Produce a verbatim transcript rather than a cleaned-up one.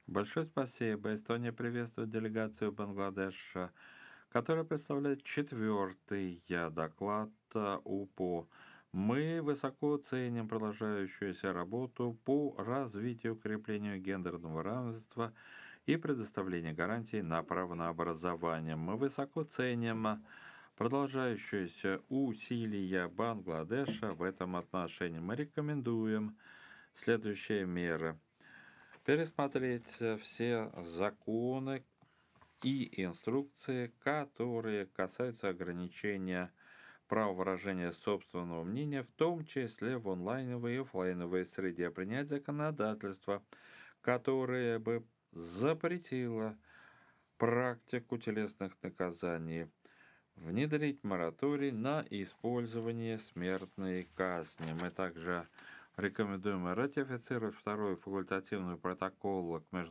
Большое спасибо. Эстония приветствует делегацию Бангладеша, которая представляет четвертый я доклад э, УПО. Мы высоко ценим продолжающуюся работу по развитию и укреплению гендерного равенства и предоставлению гарантий на право на образование. Мы высоко ценим продолжающиеся усилия Бангладеша в этом отношении. Мы рекомендуем следующие меры. Пересмотреть э, все законы и инструкции, которые касаются ограничения права выражения собственного мнения, в том числе в онлайновой и оффлайновой среде, принять законодательство, которое бы запретило практику телесных наказаний, внедрить мораторий на использование смертной казни. Мы также рекомендуем ратифицировать второй факультативный протокол к